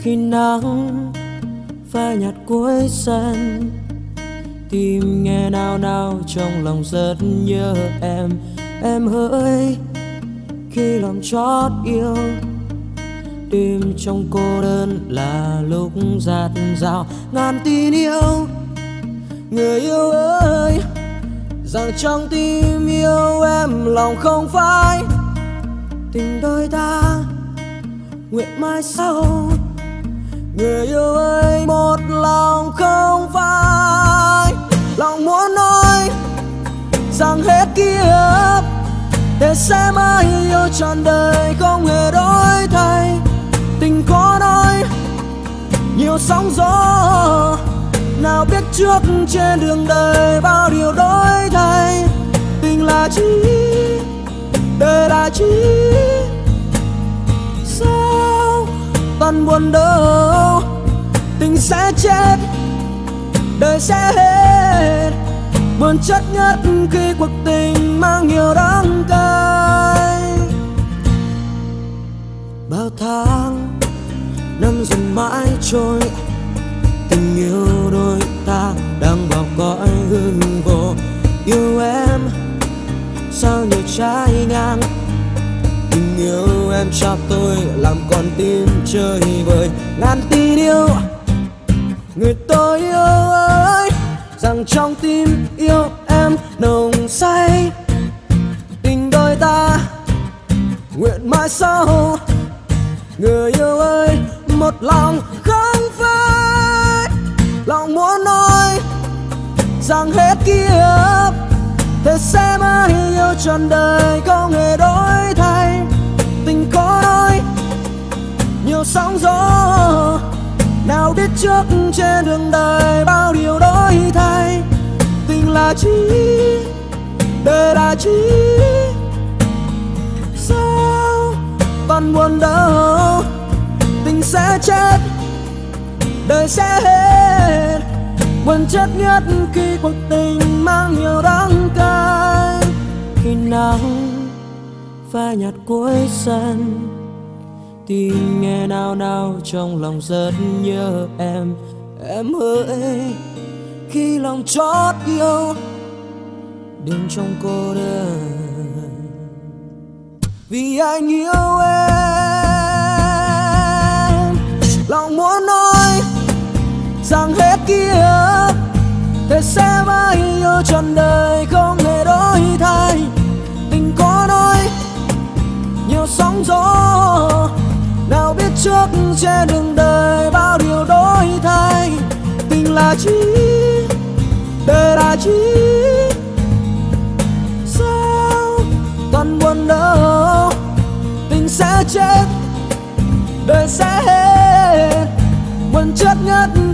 Khi nắng phai nhạt cuối sân, tim nghe nao nao trong lòng rất nhớ em hỡi. Khi lòng chót yêu, đêm trong cô đơn là lúc dạt dào ngàn tin yêu. Người yêu ơi, rằng trong tim yêu em lòng không phai. Tình đôi ta nguyện mai sau. Người yêu ơi, một lòng không phai. Lòng muốn nói rằng hết kiếp để sẽ mãi yêu trọn đời không hề đổi thay. Tình khó nói nhiều sóng gió, nào biết trước trên đường đời bao điều đổi thay. Tình là chi, đời là chi, sao toàn buồn đâu. Tình sẽ chết, đời sẽ hết, buồn chất nhất khi cuộc tình mang nhiều đắng cay. Bao tháng năm dần mãi trôi, tình yêu đôi ta đang vào cõi hư vô. Yêu em sao nhiều trái ngang, tình yêu em cho tôi làm con tim chơi vơi ngàn tin yêu. Người tôi yêu ơi, rằng trong tim yêu em nồng say. Tình đôi ta nguyện mãi sau. Người yêu ơi, một lòng không phai. Lòng muốn nói rằng hết kiếp thế sẽ mãi yêu trọn đời không hề đổi thay. Tình khó nói nhiều sóng gió, nào biết trước trên đường đời bao điều đổi thay. Tình là chi, đời là chi, sao còn buồn đâu. Tình sẽ chết, đời sẽ hết, buồn chất nhất khi cuộc tình mang nhiều đắng cay. Khi nắng phai nhạt cuối sân, tim nghe nao nao trong lòng rất nhớ em hỡi. Khi lòng chót yêu, đêm trong cô đơn, vì anh yêu em. Lòng muốn nói rằng hết kiếp thế sẽ mãi yêu trọn đời không hề đổi thay. Tình có nói nhiều sóng gió, nào biết trước trên đường đời bao điều đổi thay. Tình là chi, đời là chi, sao toàn buồn đâu. Tình sẽ chết, đời sẽ hết, buồn chất nhất